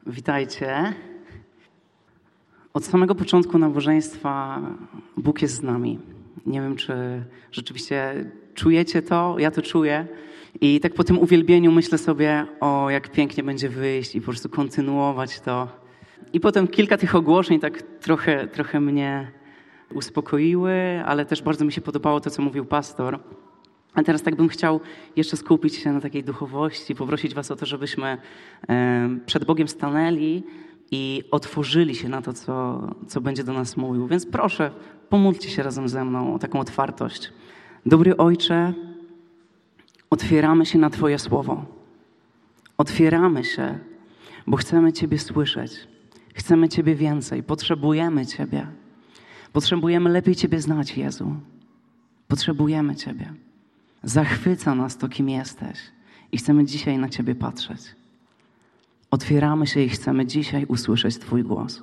Witajcie. Od samego początku nabożeństwa Bóg jest z nami. Nie wiem, czy rzeczywiście czujecie to, ja to czuję. I tak po tym uwielbieniu myślę sobie, o jak pięknie będzie wyjść i po prostu kontynuować to. I potem kilka tych ogłoszeń tak trochę mnie uspokoiły, ale też bardzo mi się podobało to, co mówił pastor. A teraz tak bym chciał jeszcze skupić się na takiej duchowości, poprosić was o to, żebyśmy przed Bogiem stanęli i otworzyli się na to, co będzie do nas mówił. Więc proszę, pomódlcie się razem ze mną o taką otwartość. Dobry Ojcze, otwieramy się na Twoje słowo. Otwieramy się, bo chcemy Ciebie słyszeć. Chcemy Ciebie więcej. Potrzebujemy Ciebie. Potrzebujemy lepiej Ciebie znać, Jezu. Potrzebujemy Ciebie. Zachwyca nas to, kim jesteś i chcemy dzisiaj na Ciebie patrzeć. Otwieramy się i chcemy dzisiaj usłyszeć Twój głos.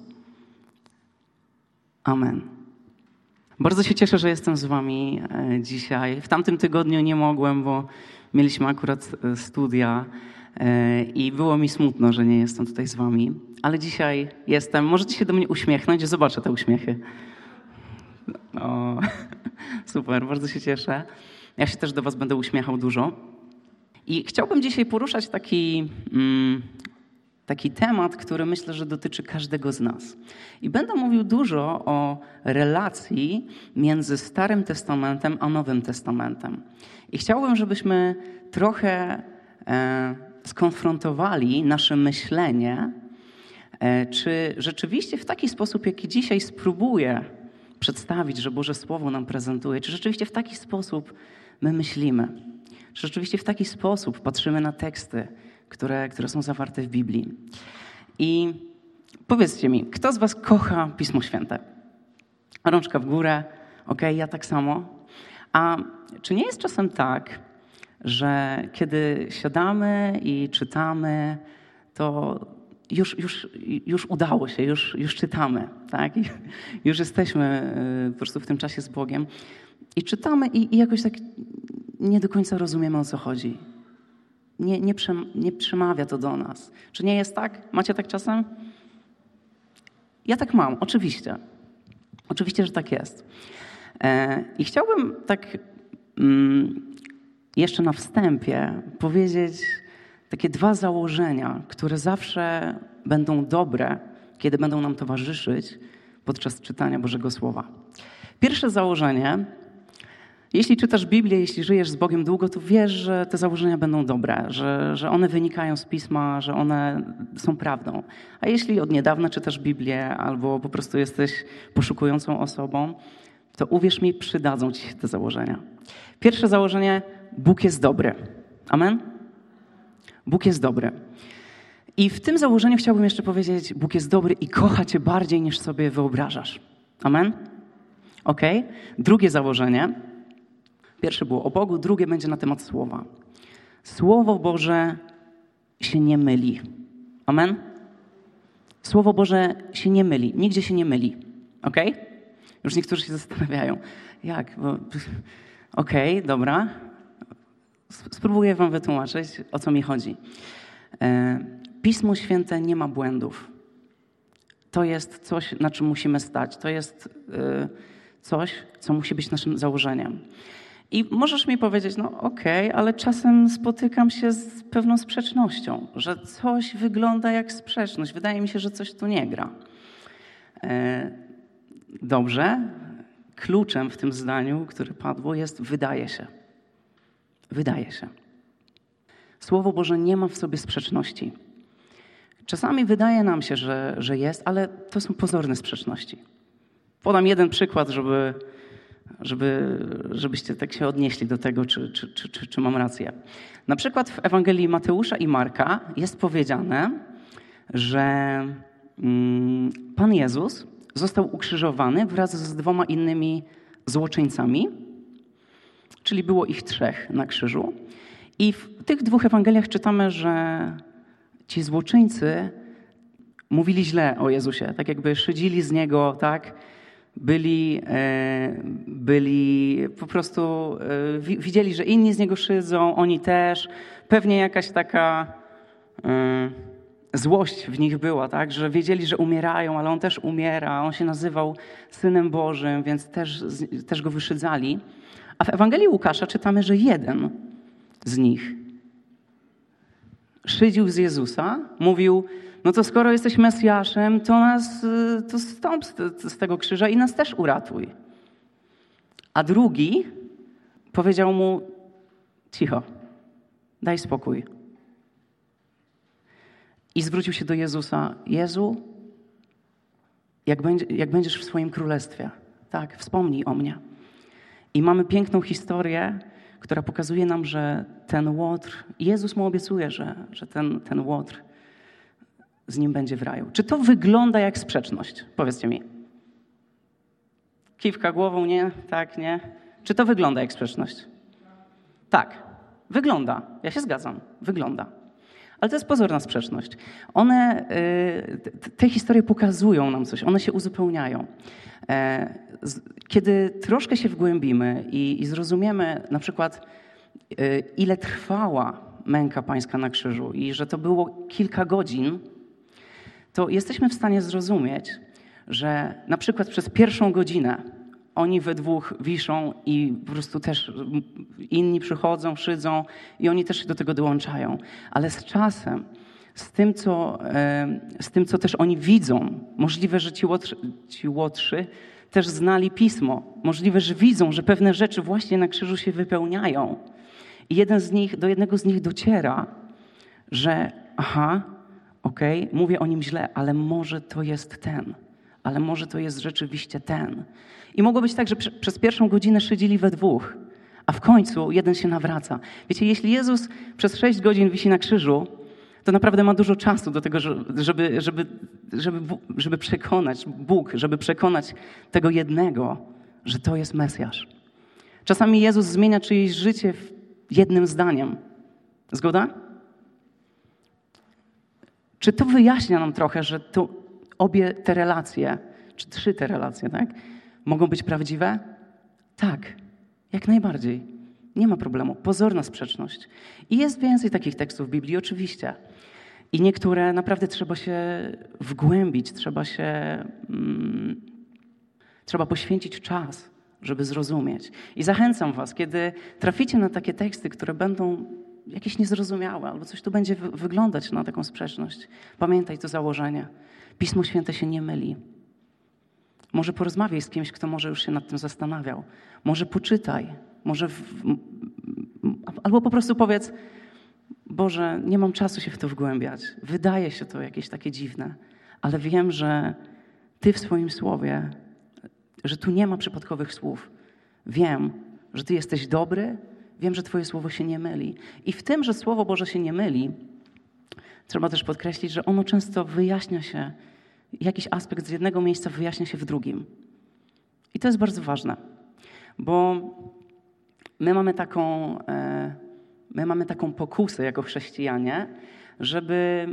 Amen. Bardzo się cieszę, że jestem z Wami dzisiaj. W tamtym tygodniu nie mogłem, bo mieliśmy akurat studia i było mi smutno, że nie jestem tutaj z Wami. Ale dzisiaj jestem. Możecie się do mnie uśmiechnąć, zobaczę te uśmiechy. O, super, bardzo się cieszę. Ja się też do was będę uśmiechał dużo. I chciałbym dzisiaj poruszać taki temat, który myślę, że dotyczy każdego z nas. I będę mówił dużo o relacji między Starym Testamentem a Nowym Testamentem. I chciałbym, żebyśmy trochę skonfrontowali nasze myślenie, czy rzeczywiście w taki sposób, jaki dzisiaj spróbuję przedstawić, że Boże Słowo nam prezentuje, czy rzeczywiście w taki sposób my myślimy, czy rzeczywiście w taki sposób patrzymy na teksty, które są zawarte w Biblii. I powiedzcie mi, kto z was kocha Pismo Święte? Rączka w górę, okej, ja tak samo. A czy nie jest czasem tak, że kiedy siadamy i czytamy, to już udało się, już czytamy, tak? Już jesteśmy po prostu w tym czasie z Bogiem i czytamy i jakoś tak nie do końca rozumiemy, o co chodzi. Nie przemawia to do nas. Czy nie jest tak? Macie tak czasem? Ja tak mam, oczywiście. Oczywiście, że tak jest. I chciałbym tak jeszcze na wstępie powiedzieć takie dwa założenia, które zawsze będą dobre, kiedy będą nam towarzyszyć podczas czytania Bożego Słowa. Pierwsze założenie, jeśli czytasz Biblię, jeśli żyjesz z Bogiem długo, to wiesz, że te założenia będą dobre, że one wynikają z Pisma, że one są prawdą. A jeśli od niedawna czytasz Biblię albo po prostu jesteś poszukującą osobą, to uwierz mi, przydadzą ci się te założenia. Pierwsze założenie, Bóg jest dobry. Amen? Bóg jest dobry. I w tym założeniu chciałbym jeszcze powiedzieć, Bóg jest dobry i kocha cię bardziej niż sobie wyobrażasz. Amen? Okej? Drugie założenie. Pierwsze było o Bogu, drugie będzie na temat Słowa. Słowo Boże się nie myli. Amen? Słowo Boże się nie myli. Nigdzie się nie myli. Okej? Już niektórzy się zastanawiają. Jak? Okej, dobra. Spróbuję wam wytłumaczyć, o co mi chodzi. Pismo Święte nie ma błędów. To jest coś, na czym musimy stać. To jest coś, co musi być naszym założeniem. I możesz mi powiedzieć, no okej, ale czasem spotykam się z pewną sprzecznością, że coś wygląda jak sprzeczność. Wydaje mi się, że coś tu nie gra. Dobrze. Kluczem w tym zdaniu, które padło, jest wydaje się. Wydaje się. Słowo Boże nie ma w sobie sprzeczności. Czasami wydaje nam się, że jest, ale to są pozorne sprzeczności. Podam jeden przykład, żebyście tak się odnieśli do tego, czy mam rację. Na przykład w Ewangelii Mateusza i Marka jest powiedziane, że Pan Jezus został ukrzyżowany wraz z 2 innymi złoczyńcami, czyli było ich 3 na krzyżu. I w tych 2 Ewangeliach czytamy, że ci złoczyńcy mówili źle o Jezusie, tak jakby szydzili z Niego, tak? Byli po prostu, widzieli, że inni z Niego szydzą, oni też. Pewnie jakaś taka złość w nich była, tak? Że wiedzieli, że umierają, ale on też umiera. On się nazywał Synem Bożym, więc też go wyszydzali. A w Ewangelii Łukasza czytamy, że jeden z nich szydził z Jezusa, mówił: no to skoro jesteś Mesjaszem, to zstąp z tego krzyża i nas też uratuj. A drugi powiedział mu: cicho, daj spokój. I zwrócił się do Jezusa: Jezu, jak będziesz w swoim królestwie, tak, wspomnij o mnie. I mamy piękną historię, która pokazuje nam, że ten łotr, Jezus mu obiecuje, że ten łotr z nim będzie w raju. Czy to wygląda jak sprzeczność? Powiedzcie mi. Kiwka głową, nie, tak, nie. Czy to wygląda jak sprzeczność? Tak, wygląda. Ja się zgadzam, wygląda. Ale to jest pozorna sprzeczność. Te historie pokazują nam coś, one się uzupełniają. Kiedy troszkę się wgłębimy i zrozumiemy na przykład, ile trwała męka pańska na krzyżu i że to było kilka godzin, to jesteśmy w stanie zrozumieć, że na przykład przez pierwszą godzinę oni we dwóch wiszą i po prostu też inni przychodzą, szydzą i oni też się do tego dołączają. Ale z czasem, z tym, co też oni widzą, możliwe, że ci łotrzy też znali Pismo. Możliwe, że widzą, że pewne rzeczy właśnie na krzyżu się wypełniają. I do jednego z nich dociera, że okej, mówię o nim źle, ale może to jest ten. Ale może to jest rzeczywiście ten. I mogło być tak, że przez pierwszą godzinę szydzili we dwóch, a w końcu jeden się nawraca. Wiecie, jeśli Jezus przez 6 godzin wisi na krzyżu, to naprawdę ma dużo czasu do tego, żeby przekonać Bóg, żeby przekonać tego jednego, że to jest Mesjasz. Czasami Jezus zmienia czyjeś życie jednym zdaniem. Zgoda? Czy to wyjaśnia nam trochę, że obie te relacje, czy 3 te relacje, tak, mogą być prawdziwe? Tak, jak najbardziej. Nie ma problemu. Pozorna sprzeczność. I jest więcej takich tekstów w Biblii, oczywiście. I niektóre naprawdę trzeba się wgłębić, trzeba poświęcić czas, żeby zrozumieć. I zachęcam was, kiedy traficie na takie teksty, które będą jakieś niezrozumiałe, albo coś tu będzie wyglądać na taką sprzeczność, pamiętaj to założenie. Pismo Święte się nie myli. Może porozmawiaj z kimś, kto może już się nad tym zastanawiał. Może poczytaj. Albo po prostu powiedz: Boże, nie mam czasu się w to wgłębiać. Wydaje się to jakieś takie dziwne, ale wiem, że Ty w swoim słowie, że tu nie ma przypadkowych słów. Wiem, że Ty jesteś dobry, wiem, że Twoje słowo się nie myli. I w tym, że Słowo Boże się nie myli, trzeba też podkreślić, że ono często wyjaśnia się, jakiś aspekt z jednego miejsca wyjaśnia się w drugim. I to jest bardzo ważne, bo my mamy taką pokusę jako chrześcijanie, żeby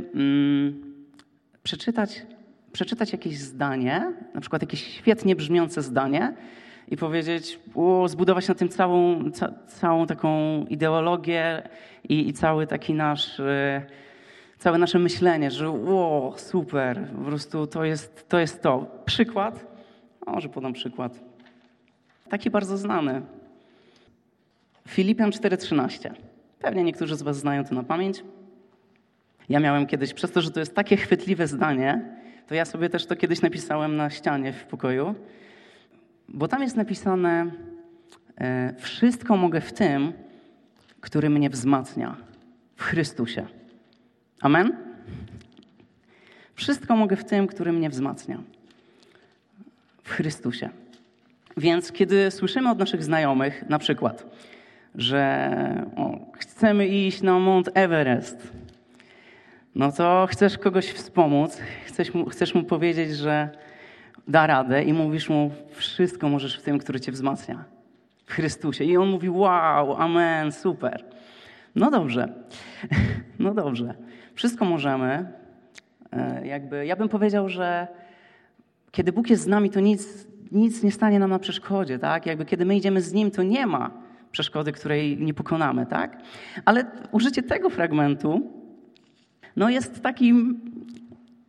przeczytać jakieś zdanie, na przykład jakieś świetnie brzmiące zdanie i powiedzieć, zbudować na tym całą taką ideologię i cały taki całe nasze myślenie, że super, po prostu to jest to. Przykład, może podam przykład, taki bardzo znany. Filipian 4:13. Pewnie niektórzy z was znają to na pamięć. Ja miałem kiedyś, przez to, że to jest takie chwytliwe zdanie, to ja sobie też to kiedyś napisałem na ścianie w pokoju, bo tam jest napisane: wszystko mogę w tym, który mnie wzmacnia, w Chrystusie. Amen? Wszystko mogę w tym, który mnie wzmacnia, w Chrystusie. Więc kiedy słyszymy od naszych znajomych na przykład, że chcemy iść na Mount Everest, no to chcesz kogoś wspomóc, chcesz mu powiedzieć, że da radę i mówisz mu: wszystko możesz w tym, który cię wzmacnia, w Chrystusie. I on mówi: wow, amen, super. No dobrze. Wszystko możemy. Ja bym powiedział, że kiedy Bóg jest z nami, to nic nie stanie nam na przeszkodzie, tak? Kiedy my idziemy z Nim, to nie ma przeszkody, której nie pokonamy, tak? Ale użycie tego fragmentu jest takim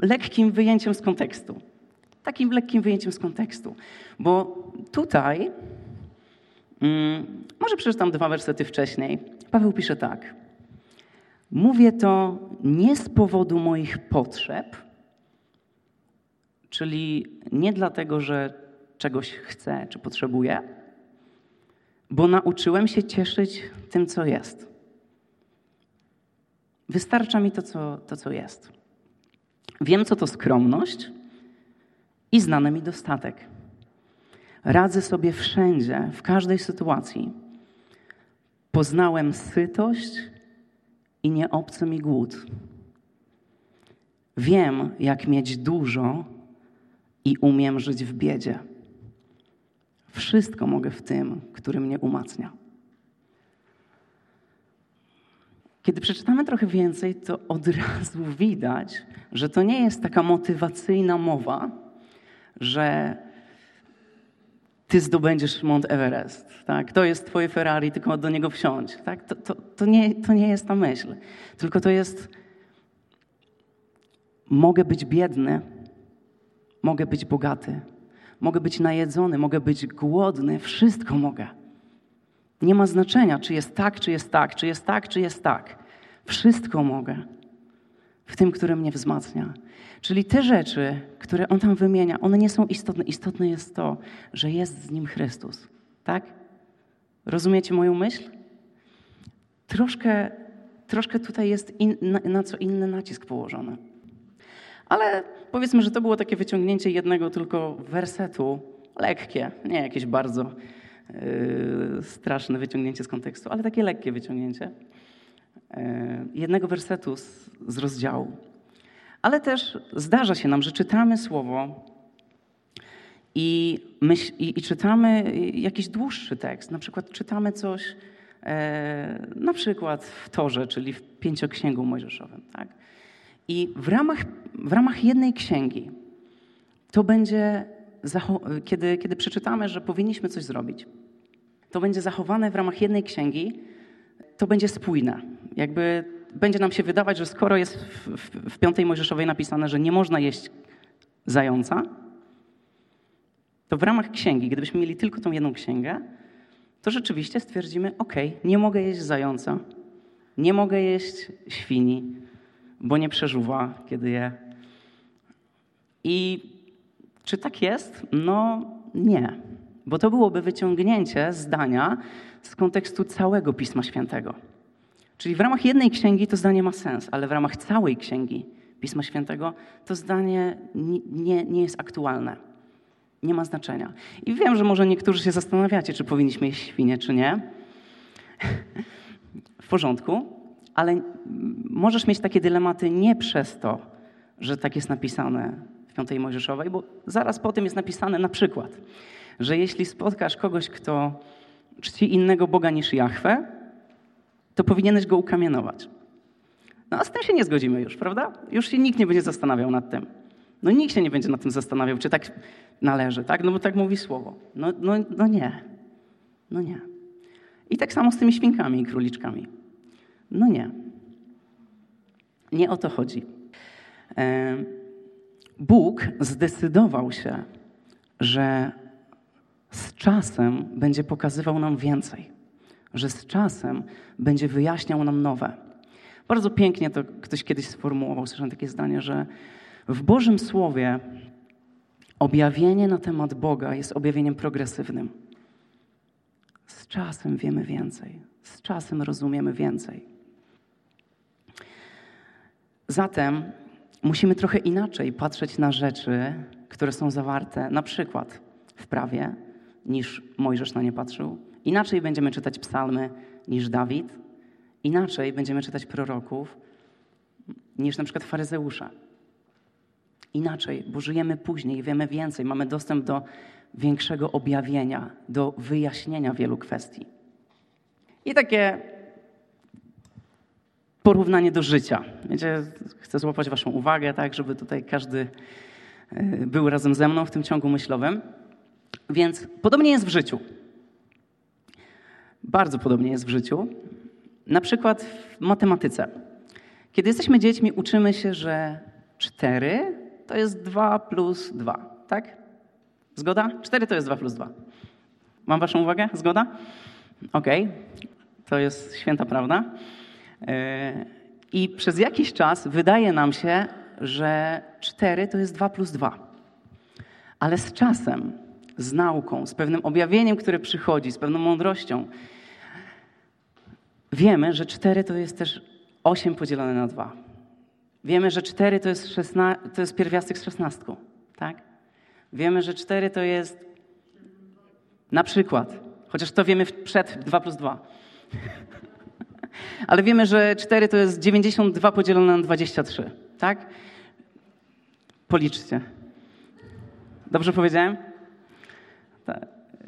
lekkim wyjęciem z kontekstu. Takim lekkim wyjęciem z kontekstu. Bo tutaj, może przeczytam 2 wersety wcześniej. Paweł pisze tak. Mówię to nie z powodu moich potrzeb, czyli nie dlatego, że czegoś chcę czy potrzebuję, bo nauczyłem się cieszyć tym, co jest. Wystarcza mi to, co jest. Wiem, co to skromność i znany mi dostatek. Radzę sobie wszędzie, w każdej sytuacji. Poznałem sytość i nie obcy mi głód. Wiem, jak mieć dużo i umiem żyć w biedzie. Wszystko mogę w tym, który mnie umacnia. Kiedy przeczytamy trochę więcej, to od razu widać, że to nie jest taka motywacyjna mowa, że ty zdobędziesz Mount Everest, tak? To jest twoje Ferrari, tylko do niego wsiądź. Tak? To nie jest ta myśl. Tylko to jest mogę być biedny, mogę być bogaty, mogę być najedzony, mogę być głodny, wszystko mogę. Nie ma znaczenia, czy jest tak, czy jest tak, czy jest tak, czy jest tak. Wszystko mogę w tym, który mnie wzmacnia. Czyli te rzeczy, które on tam wymienia, one nie są istotne. Istotne jest to, że jest z nim Chrystus. Tak? Rozumiecie moją myśl? Troszkę tutaj jest na co inny nacisk położony. Ale powiedzmy, że to było takie wyciągnięcie jednego tylko wersetu, lekkie, nie jakieś bardzo straszne wyciągnięcie z kontekstu, ale takie lekkie wyciągnięcie jednego wersetu z rozdziału. Ale też zdarza się nam, że czytamy słowo i czytamy jakiś dłuższy tekst. Na przykład czytamy coś, na przykład w Torze, czyli w Pięcioksięgu Mojżeszowym. Tak? I w ramach jednej księgi to będzie, kiedy przeczytamy, że powinniśmy coś zrobić, to będzie zachowane w ramach jednej księgi, to będzie spójne. Jakby będzie nam się wydawać, że skoro jest w 5 Mojżeszowej napisane, że nie można jeść zająca, to w ramach księgi, gdybyśmy mieli tylko tą jedną księgę, to rzeczywiście stwierdzimy, nie mogę jeść zająca, nie mogę jeść świni, bo nie przeżuwa, kiedy je. I czy tak jest? No nie, bo to byłoby wyciągnięcie zdania z kontekstu całego Pisma Świętego. Czyli w ramach jednej księgi to zdanie ma sens, ale w ramach całej księgi Pisma Świętego to zdanie nie jest aktualne. Nie ma znaczenia. I wiem, że może niektórzy się zastanawiacie, czy powinniśmy jeść świnie, czy nie. W porządku, ale możesz mieć takie dylematy nie przez to, że tak jest napisane w 5 Mojżeszowej, bo zaraz po tym jest napisane na przykład, że jeśli spotkasz kogoś, kto czci innego Boga niż Jahwe, to powinieneś go ukamienować. No a z tym się nie zgodzimy już, prawda? Już się nikt nie będzie zastanawiał nad tym. No nikt się nie będzie nad tym zastanawiał, czy tak należy, tak? No bo tak mówi słowo. No nie. No nie. I tak samo z tymi świnkami i króliczkami. No nie. Nie o to chodzi. Bóg zdecydował się, że z czasem będzie pokazywał nam więcej. Że z czasem będzie wyjaśniał nam nowe. Bardzo pięknie to ktoś kiedyś sformułował, słyszałem takie zdanie, że w Bożym Słowie objawienie na temat Boga jest objawieniem progresywnym. Z czasem wiemy więcej. Z czasem rozumiemy więcej. Zatem musimy trochę inaczej patrzeć na rzeczy, które są zawarte na przykład w prawie, niż Mojżesz na nie patrzył. Inaczej będziemy czytać psalmy niż Dawid. Inaczej będziemy czytać proroków niż na przykład faryzeusze. Inaczej, bo żyjemy później, wiemy więcej, mamy dostęp do większego objawienia, do wyjaśnienia wielu kwestii. I takie porównanie do życia. Wiecie, chcę złapać waszą uwagę, tak, żeby tutaj każdy był razem ze mną w tym ciągu myślowym. Więc podobnie jest w życiu. Bardzo podobnie jest w życiu. Na przykład w matematyce. Kiedy jesteśmy dziećmi, uczymy się, że 4 to jest 2 plus 2, tak? Zgoda? 4 to jest 2 plus 2. Mam waszą uwagę? Zgoda? Okej. To jest święta prawda. I przez jakiś czas wydaje nam się, że 4 to jest 2 plus 2. Ale z czasem, z nauką, z pewnym objawieniem, które przychodzi, z pewną mądrością, wiemy, że 4 to jest też 8 podzielone na 2. Wiemy, że 4 to jest pierwiastek z 16, tak? Wiemy, że 4 to jest na przykład, chociaż to wiemy przed 2 plus 2. Ale wiemy, że 4 to jest 92 podzielone na 23, tak? Policzcie. Dobrze powiedziałem? Tak.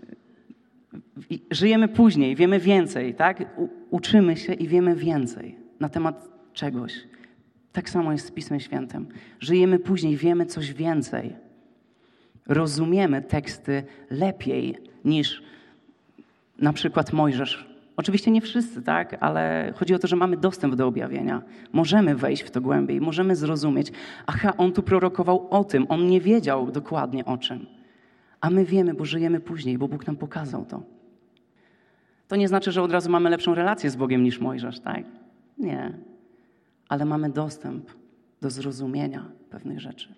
Żyjemy później, wiemy więcej, tak? Uczymy się i wiemy więcej na temat czegoś. Tak samo jest z Pismem Świętym. Żyjemy później, wiemy coś więcej. Rozumiemy teksty lepiej niż na przykład Mojżesz. Oczywiście nie wszyscy, tak? Ale chodzi o to, że mamy dostęp do objawienia. Możemy wejść w to głębiej, możemy zrozumieć. Aha, on tu prorokował o tym, on nie wiedział dokładnie o czym. A my wiemy, bo żyjemy później, bo Bóg nam pokazał to. To nie znaczy, że od razu mamy lepszą relację z Bogiem niż Mojżesz, tak? Nie. Ale mamy dostęp do zrozumienia pewnych rzeczy.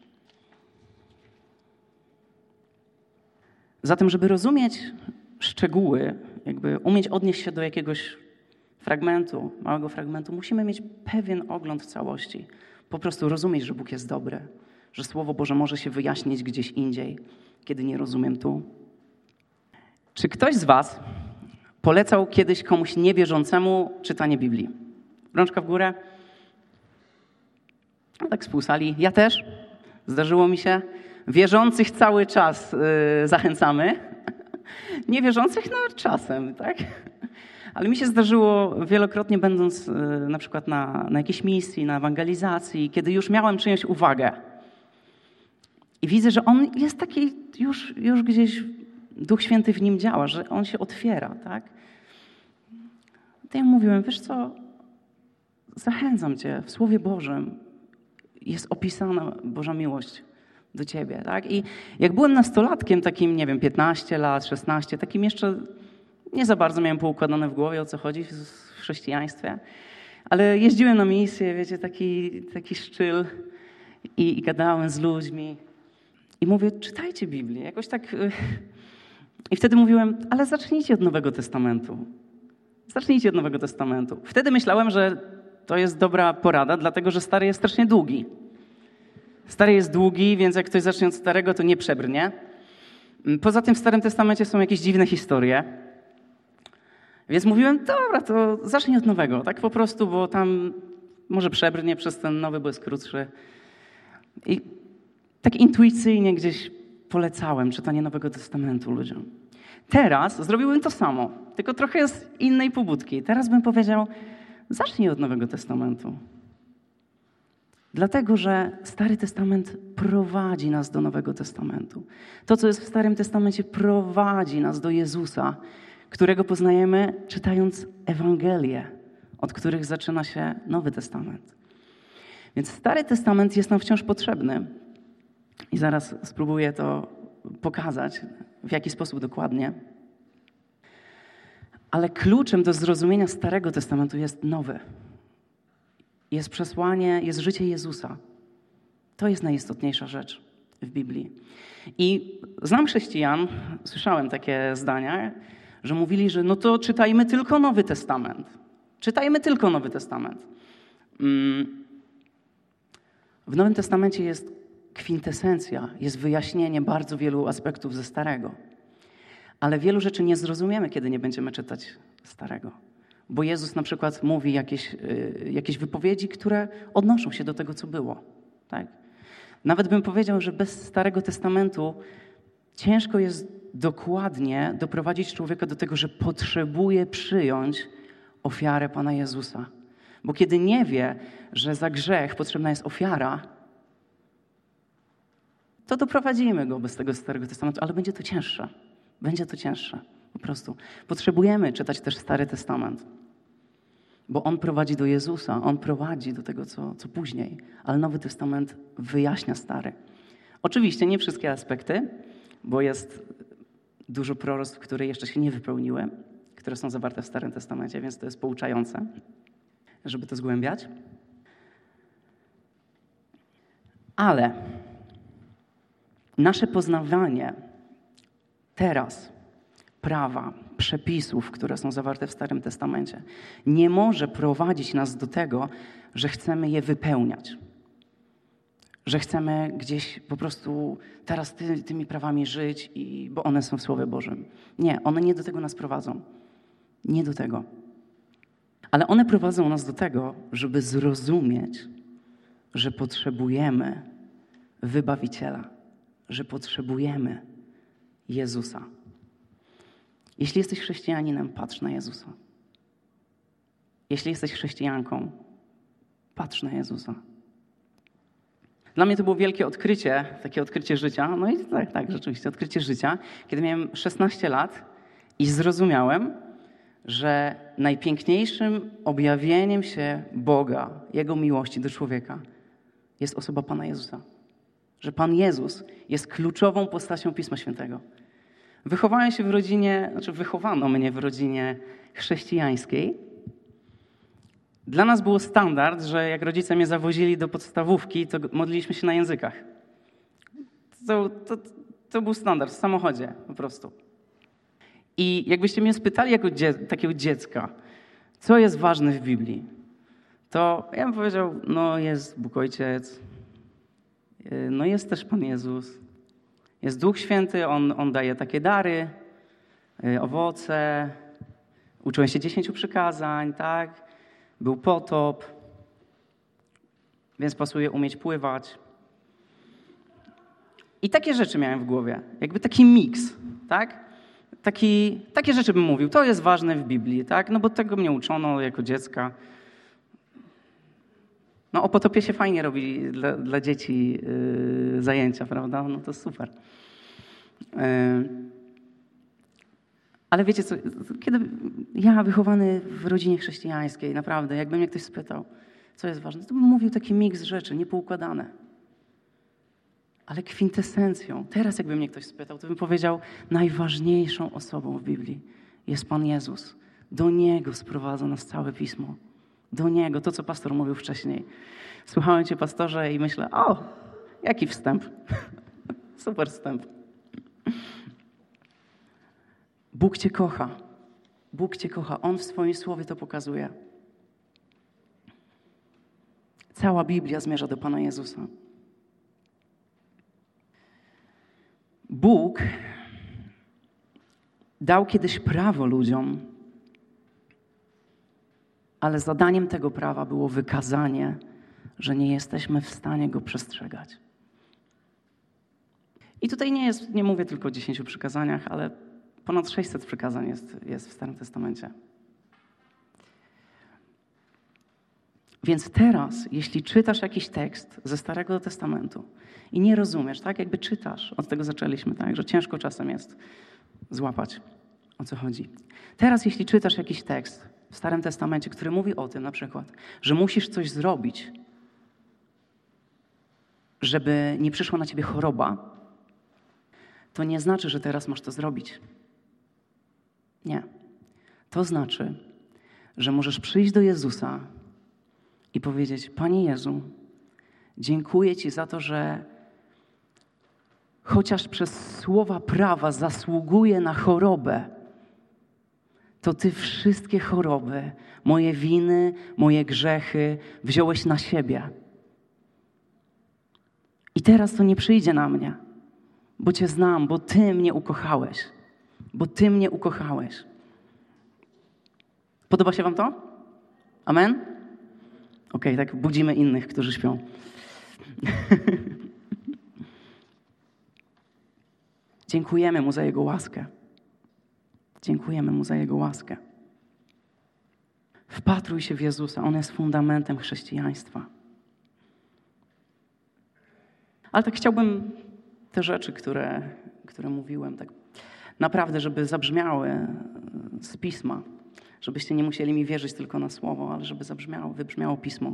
Zatem, żeby rozumieć szczegóły, jakby umieć odnieść się do jakiegoś fragmentu, małego fragmentu, musimy mieć pewien ogląd całości. Po prostu rozumieć, że Bóg jest dobry, że Słowo Boże może się wyjaśnić gdzieś indziej, kiedy nie rozumiem tu. Czy ktoś z was polecał kiedyś komuś niewierzącemu czytanie Biblii? Rączka w górę. No tak z pół sali. Ja też. Zdarzyło mi się. Wierzących cały czas zachęcamy. Niewierzących no czasem, tak? Ale mi się zdarzyło wielokrotnie, będąc na przykład na jakiejś misji, na ewangelizacji, kiedy już miałem czyjąś uwagę. I widzę, że on jest taki, już gdzieś Duch Święty w nim działa, że on się otwiera, tak? To ja mówiłem, wiesz co, zachęcam cię, w Słowie Bożym jest opisana Boża miłość do ciebie, tak? I jak byłem nastolatkiem, takim, nie wiem, 15 lat, 16, takim jeszcze nie za bardzo miałem poukładane w głowie, o co chodzi w chrześcijaństwie, ale jeździłem na misję, wiecie, taki szczyl i gadałem z ludźmi i mówię, czytajcie Biblię, jakoś tak. I wtedy mówiłem, ale zacznijcie od Nowego Testamentu. Zacznijcie od Nowego Testamentu. Wtedy myślałem, że to jest dobra porada, dlatego że Stary jest strasznie długi. Stary jest długi, więc jak ktoś zacznie od Starego, to nie przebrnie. Poza tym w Starym Testamencie są jakieś dziwne historie. Więc mówiłem, dobra, to zacznij od Nowego, tak po prostu, bo tam może przebrnie przez ten Nowy, bo jest krótszy. I tak intuicyjnie gdzieś polecałem czytanie Nowego Testamentu ludziom. Teraz zrobiłbym to samo, tylko trochę z innej pobudki. Teraz bym powiedział, zacznij od Nowego Testamentu. Dlatego, że Stary Testament prowadzi nas do Nowego Testamentu. To, co jest w Starym Testamencie, prowadzi nas do Jezusa, którego poznajemy czytając Ewangelię, od których zaczyna się Nowy Testament. Więc Stary Testament jest nam wciąż potrzebny. I zaraz spróbuję to pokazać, w jaki sposób dokładnie. Ale kluczem do zrozumienia Starego Testamentu jest Nowy. Jest przesłanie, jest życie Jezusa. To jest najistotniejsza rzecz w Biblii. I znam chrześcijan, słyszałem takie zdania, że mówili, że no to czytajmy tylko Nowy Testament. Czytajmy tylko Nowy Testament. W Nowym Testamencie jest kwintesencja, jest wyjaśnienie bardzo wielu aspektów ze Starego. Ale wielu rzeczy nie zrozumiemy, kiedy nie będziemy czytać Starego. Bo Jezus na przykład mówi jakieś wypowiedzi, które odnoszą się do tego, co było. Tak? Nawet bym powiedział, że bez Starego Testamentu ciężko jest dokładnie doprowadzić człowieka do tego, że potrzebuje przyjąć ofiarę Pana Jezusa. Bo kiedy nie wie, że za grzech potrzebna jest ofiara, to doprowadzimy go bez tego Starego Testamentu, ale będzie to cięższe. Będzie to cięższe, po prostu. Potrzebujemy czytać też Stary Testament. Bo On prowadzi do Jezusa, On prowadzi do tego, co później. Ale Nowy Testament wyjaśnia Stary. Oczywiście nie wszystkie aspekty, bo jest dużo proroctw, które jeszcze się nie wypełniły, które są zawarte w Starym Testamencie, więc to jest pouczające, żeby to zgłębiać. Ale nasze poznawanie teraz prawa, przepisów, które są zawarte w Starym Testamencie, nie może prowadzić nas do tego, że chcemy je wypełniać. Że chcemy gdzieś po prostu teraz tymi prawami żyć, bo one są w Słowie Bożym. Nie, one nie do tego nas prowadzą. Nie do tego. Ale one prowadzą nas do tego, żeby zrozumieć, że potrzebujemy wybawiciela, że potrzebujemy Jezusa. Jeśli jesteś chrześcijaninem, patrz na Jezusa. Jeśli jesteś chrześcijanką, patrz na Jezusa. Dla mnie to było wielkie odkrycie, takie odkrycie życia. No i tak, rzeczywiście, odkrycie życia, kiedy miałem 16 lat i zrozumiałem, że najpiękniejszym objawieniem się Boga, Jego miłości do człowieka jest osoba Pana Jezusa. Że Pan Jezus jest kluczową postacią Pisma Świętego. Wychowano mnie w rodzinie chrześcijańskiej. Dla nas było standard, że jak rodzice mnie zawozili do podstawówki, to modliliśmy się na językach. To był standard w samochodzie po prostu. I jakbyście mnie spytali jako takiego dziecka, co jest ważne w Biblii, to ja bym powiedział, no jest Bóg Ojciec, no jest też Pan Jezus, jest Duch Święty, On daje takie dary, owoce, uczyłem się 10 przykazań, tak? Był potop, więc pasuje umieć pływać. I takie rzeczy miałem w głowie, jakby taki miks, tak? Takie rzeczy bym mówił, to jest ważne w Biblii, tak? No bo tego mnie uczono jako dziecka. No o potopie się fajnie robi dla dzieci zajęcia, prawda? No to super. Ale wiecie co, kiedy ja wychowany w rodzinie chrześcijańskiej, naprawdę, jakby mnie ktoś spytał, co jest ważne, to bym mówił taki miks rzeczy, niepoukładane. Ale kwintesencją, teraz jakby mnie ktoś spytał, to bym powiedział, najważniejszą osobą w Biblii jest Pan Jezus. Do Niego sprowadza nas całe Pismo. Do Niego, to co pastor mówił wcześniej. Słuchałem Cię, pastorze, i myślę, o, jaki wstęp. Super wstęp. Bóg Cię kocha. Bóg Cię kocha. On w swoim słowie to pokazuje. Cała Biblia zmierza do Pana Jezusa. Bóg dał kiedyś prawo ludziom, ale zadaniem tego prawa było wykazanie, że nie jesteśmy w stanie go przestrzegać. I tutaj nie mówię tylko o 10 przykazaniach, ale ponad 600 przykazań jest w Starym Testamencie. Więc teraz, jeśli czytasz jakiś tekst ze Starego Testamentu i nie rozumiesz, tak jakby czytasz, od tego zaczęliśmy, tak, że ciężko czasem jest złapać, o co chodzi. Teraz, jeśli czytasz jakiś tekst w Starym Testamencie, który mówi o tym na przykład, że musisz coś zrobić, żeby nie przyszła na ciebie choroba, to nie znaczy, że teraz masz to zrobić. Nie. To znaczy, że możesz przyjść do Jezusa i powiedzieć: Panie Jezu, dziękuję Ci za to, że chociaż przez słowa prawa zasługuję na chorobę, to Ty wszystkie choroby, moje winy, moje grzechy wziąłeś na siebie. I teraz to nie przyjdzie na mnie, bo Cię znam, bo Ty mnie ukochałeś. Bo Ty mnie ukochałeś. Podoba się Wam to? Amen? Okej, tak budzimy innych, którzy śpią. Dziękujemy Mu za Jego łaskę. Dziękujemy Mu za Jego łaskę. Wpatruj się w Jezusa. On jest fundamentem chrześcijaństwa. Ale tak chciałbym te rzeczy, które mówiłem, tak naprawdę, żeby zabrzmiały z Pisma, żebyście nie musieli mi wierzyć tylko na słowo, ale żeby wybrzmiało Pismo.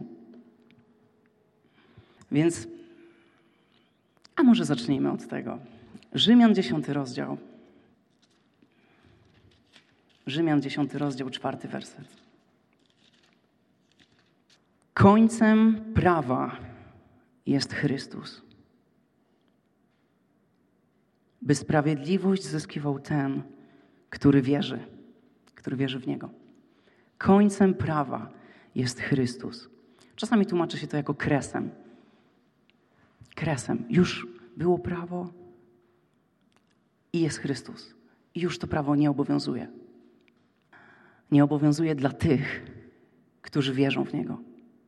Więc, a może zacznijmy od tego. Rzymian 10 rozdział. Rzymian 10 rozdział, 4 werset. Końcem prawa jest Chrystus, by sprawiedliwość zyskiwał ten, który wierzy w Niego. Końcem prawa jest Chrystus. Czasami tłumaczy się to jako kresem. Kresem. Już było prawo i jest Chrystus. I już to prawo nie obowiązuje. Nie obowiązuje dla tych, którzy wierzą w Niego.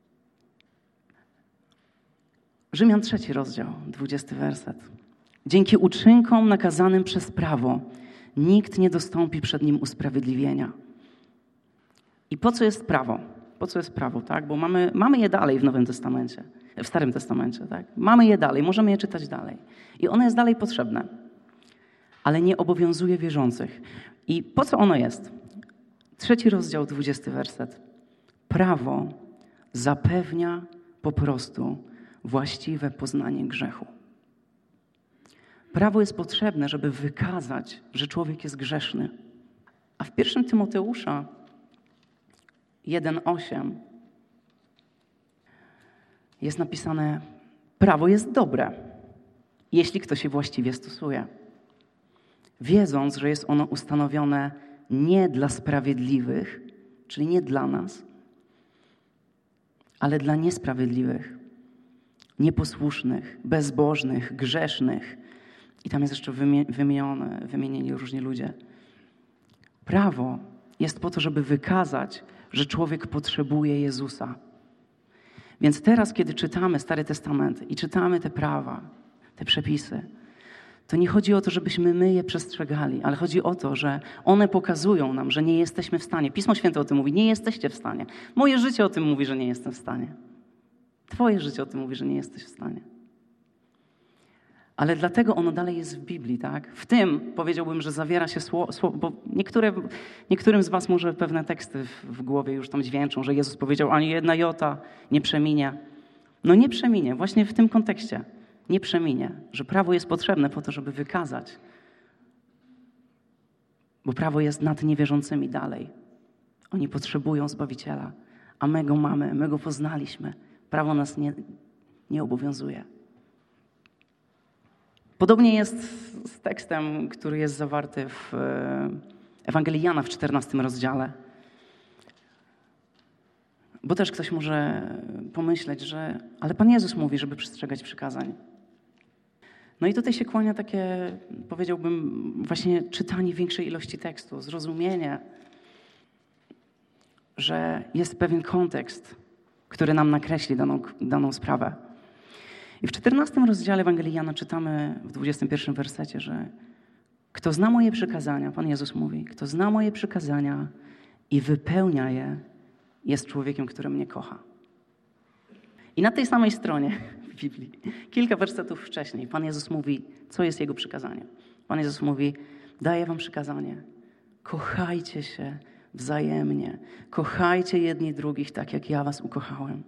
Rzymian 3 rozdział, 20 werset. Dzięki uczynkom nakazanym przez prawo nikt nie dostąpi przed nim usprawiedliwienia. I po co jest prawo? Po co jest prawo, tak? Bo mamy je dalej w Nowym Testamencie, w Starym Testamencie, tak? Mamy je dalej, możemy je czytać dalej. I ono jest dalej potrzebne, ale nie obowiązuje wierzących. I po co ono jest? 3 rozdział, 20 werset. Prawo zapewnia po prostu właściwe poznanie grzechu. Prawo jest potrzebne, żeby wykazać, że człowiek jest grzeszny. A w 1 Tymoteusza 1:8 jest napisane: prawo jest dobre, jeśli ktoś je właściwie stosuje. Wiedząc, że jest ono ustanowione nie dla sprawiedliwych, czyli nie dla nas, ale dla niesprawiedliwych, nieposłusznych, bezbożnych, grzesznych. I tam jest jeszcze wymienieni różni ludzie. Prawo jest po to, żeby wykazać, że człowiek potrzebuje Jezusa. Więc teraz, kiedy czytamy Stary Testament i czytamy te prawa, te przepisy, to nie chodzi o to, żebyśmy my je przestrzegali, ale chodzi o to, że one pokazują nam, że nie jesteśmy w stanie. Pismo Święte o tym mówi, nie jesteście w stanie. Moje życie o tym mówi, że nie jestem w stanie. Twoje życie o tym mówi, że nie jesteś w stanie. Ale dlatego ono dalej jest w Biblii, tak? W tym powiedziałbym, że zawiera się słowo, bo niektórym z was może pewne teksty w głowie już tam dźwięczą, że Jezus powiedział, ani jedna jota nie przeminie. No nie przeminie, właśnie w tym kontekście. Nie przeminie, że prawo jest potrzebne po to, żeby wykazać. Bo prawo jest nad niewierzącymi dalej. Oni potrzebują Zbawiciela, a my go mamy, my go poznaliśmy. Prawo nas nie obowiązuje. Podobnie jest z tekstem, który jest zawarty w Ewangelii Jana w 14 rozdziale. Bo też ktoś może pomyśleć, że ale Pan Jezus mówi, żeby przestrzegać przykazań. No i tutaj się kłania takie, powiedziałbym, właśnie czytanie większej ilości tekstu, zrozumienie, że jest pewien kontekst, który nam nakreśli daną sprawę. I w 14 rozdziale Ewangelii Jana czytamy w 21 wersecie, że kto zna moje przykazania, Pan Jezus mówi, kto zna moje przykazania i wypełnia je, jest człowiekiem, który mnie kocha. I na tej samej stronie w Biblii, kilka wersetów wcześniej, Pan Jezus mówi, co jest Jego przykazanie. Pan Jezus mówi, daję wam przykazanie, kochajcie się wzajemnie, kochajcie jedni drugich tak, jak ja was ukochałem.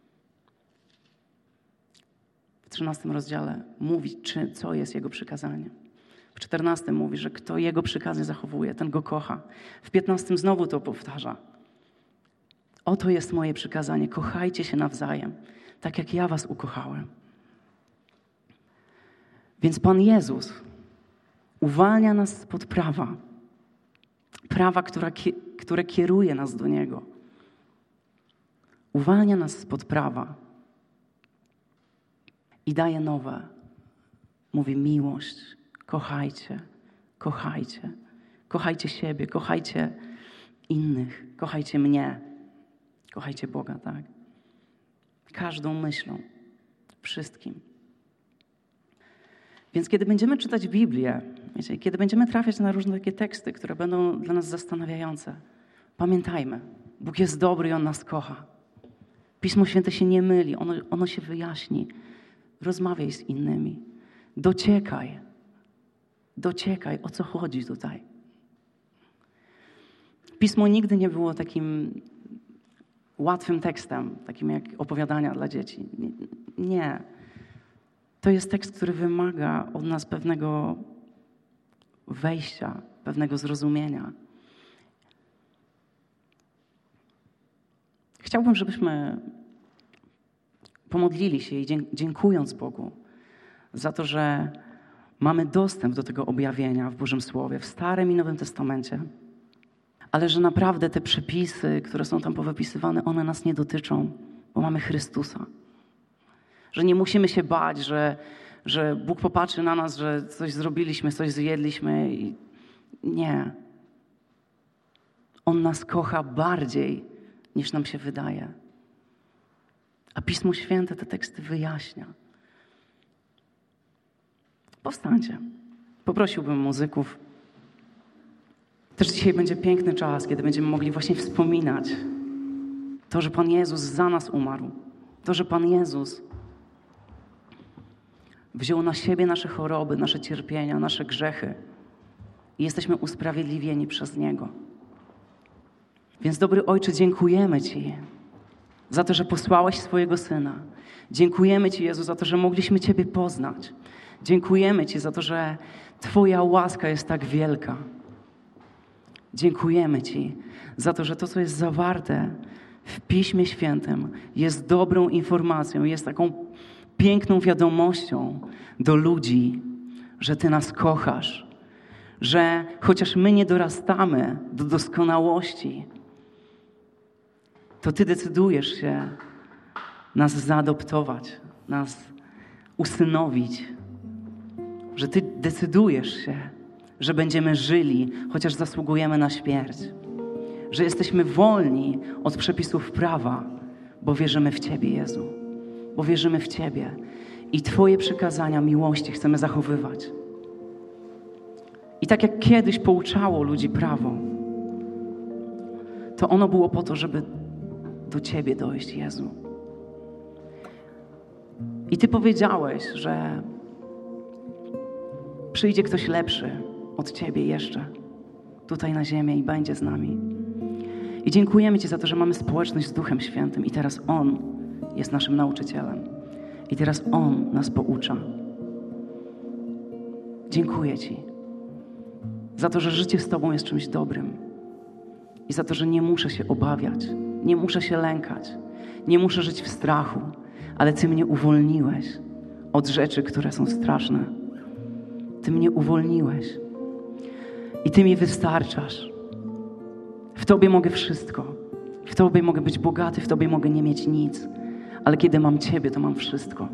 W 13 rozdziale mówi, co jest Jego przykazanie. W 14 mówi, że kto Jego przykazy zachowuje, ten Go kocha. W 15 znowu to powtarza. Oto jest moje przykazanie, kochajcie się nawzajem, tak jak ja was ukochałem. Więc Pan Jezus uwalnia nas spod prawa. Prawa, które kieruje nas do Niego. Uwalnia nas spod prawa. I daje nowe. Mówi miłość, kochajcie, kochajcie. Kochajcie siebie, kochajcie innych, kochajcie mnie. Kochajcie Boga, tak? Każdą myślą, wszystkim. Więc kiedy będziemy czytać Biblię, wiecie, kiedy będziemy trafiać na różne takie teksty, które będą dla nas zastanawiające, pamiętajmy, Bóg jest dobry i On nas kocha. Pismo Święte się nie myli, ono się wyjaśni. Rozmawiaj z innymi. Dociekaj, o co chodzi tutaj. Pismo nigdy nie było takim łatwym tekstem, takim jak opowiadania dla dzieci. Nie. To jest tekst, który wymaga od nas pewnego wejścia, pewnego zrozumienia. Chciałbym, żebyśmy pomodlili się i dziękując Bogu za to, że mamy dostęp do tego objawienia w Bożym Słowie, w Starym i Nowym Testamencie, ale że naprawdę te przepisy, które są tam powypisywane, one nas nie dotyczą, bo mamy Chrystusa. Że nie musimy się bać, że Bóg popatrzy na nas, że coś zrobiliśmy, coś zjedliśmy. Nie. On nas kocha bardziej, niż nam się wydaje. A Pismo Święte te teksty wyjaśnia. Powstańcie. Poprosiłbym muzyków. Też dzisiaj będzie piękny czas, kiedy będziemy mogli właśnie wspominać to, że Pan Jezus za nas umarł. To, że Pan Jezus wziął na siebie nasze choroby, nasze cierpienia, nasze grzechy i jesteśmy usprawiedliwieni przez Niego. Więc, dobry Ojcze, dziękujemy Ci za to, że posłałeś swojego Syna. Dziękujemy Ci, Jezu, za to, że mogliśmy Ciebie poznać. Dziękujemy Ci za to, że Twoja łaska jest tak wielka. Dziękujemy Ci za to, że to, co jest zawarte w Piśmie Świętym, jest dobrą informacją, jest taką piękną wiadomością do ludzi, że Ty nas kochasz, że chociaż my nie dorastamy do doskonałości, to Ty decydujesz się nas zaadoptować, nas usynowić, że Ty decydujesz się, że będziemy żyli, chociaż zasługujemy na śmierć, że jesteśmy wolni od przepisów prawa, bo wierzymy w Ciebie, Jezu, bo wierzymy w Ciebie i Twoje przykazania miłości chcemy zachowywać. I tak jak kiedyś pouczało ludzi prawo, to ono było po to, żeby do Ciebie dojść, Jezu. I Ty powiedziałeś, że przyjdzie ktoś lepszy od Ciebie jeszcze tutaj na ziemię i będzie z nami. I dziękujemy Ci za to, że mamy społeczność z Duchem Świętym i teraz On jest naszym nauczycielem. I teraz On nas poucza. Dziękuję Ci za to, że życie z Tobą jest czymś dobrym i za to, że nie muszę się obawiać, nie muszę się lękać, nie muszę żyć w strachu, ale Ty mnie uwolniłeś od rzeczy, które są straszne. Ty mnie uwolniłeś i Ty mi wystarczasz. W Tobie mogę wszystko. W Tobie mogę być bogaty, w Tobie mogę nie mieć nic, ale kiedy mam Ciebie, to mam wszystko.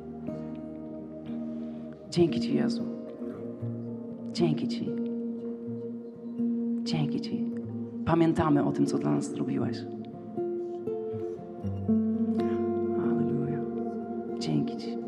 Dzięki Ci, Jezu. Dzięki Ci. Dzięki Ci. Pamiętamy o tym, co dla nas zrobiłeś. Halleluja. Dzięki Ci.